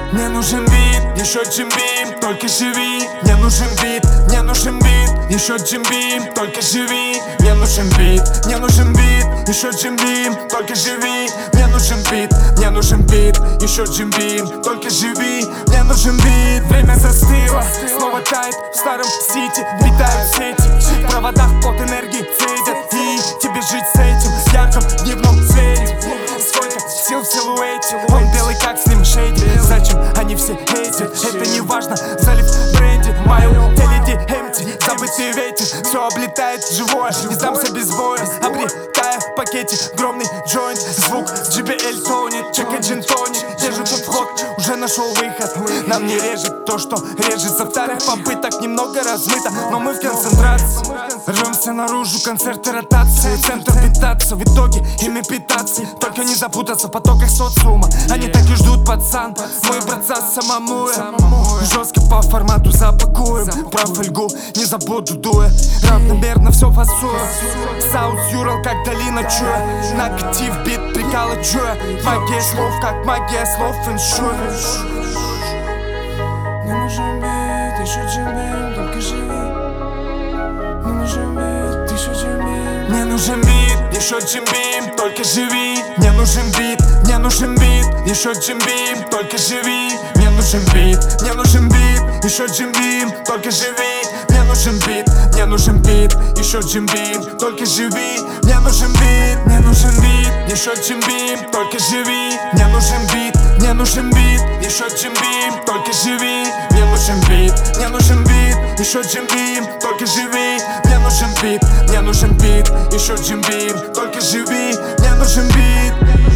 Мне нужен бит, еще Джим Бим, только живи. Мне нужен бит, мне нужен бит, еще Джим Бим, только живи. Мне нужен бит, еще Джим Бим, только живи. Мне нужен бит, еще Джим Бим, только живи. Мне нужен бит. Время застыло, снова тает в старом сити. Питают сети, в проводах от энергии цедят. И тебе жить с этим ярком дневном свете. Сколько сил в силуэте, он белый как Slim Shady. Зачем они все эти? Это не важно, залив бренди. В моем теле empty, забытый ветер. Все облетает живое, не сдамся без боя. Обретая в пакете огромный джойнт. Звук JBL тонет, чека джин тоник. Держу тут вход, уже нашел выход. Нам не режет то, что режет. Со вторых попыток немного размыто, но мы в концентрации. Рвемся наружу, концерты, ротации. Центр питаться, в итоге ими питаться. Только не запутаться в потоках социума. Они так и ждут, пацан. Мой братца самому жестко по формату запакуем. Про фольгу не забуду, дуя. Равномерно все фасую. Саут Юрал, как долина чуя. На актив бит приколочуя. Магия слов, как магия слов фэншуй. Мне нужен бит, еще Джим Бим, только живи. Мне нужен бит, еще Джим Бим. Мне нужен бит, еще Джим Бим, только живи. Мне нужен бит, еще Джим Бим, только живи. Мне нужен бит, еще Джим Бим, только живи. Мне нужен бит, еще Джим Бим, только живи. Мне нужен бит, еще Джим Бим, только живи. Мне нужен бит, еще Джим Бим, только живи. Мне нужен бит, еще Джим Бим, только живи. Мне нужен бит, еще Джим Бим, только живи. Мне нужен бит.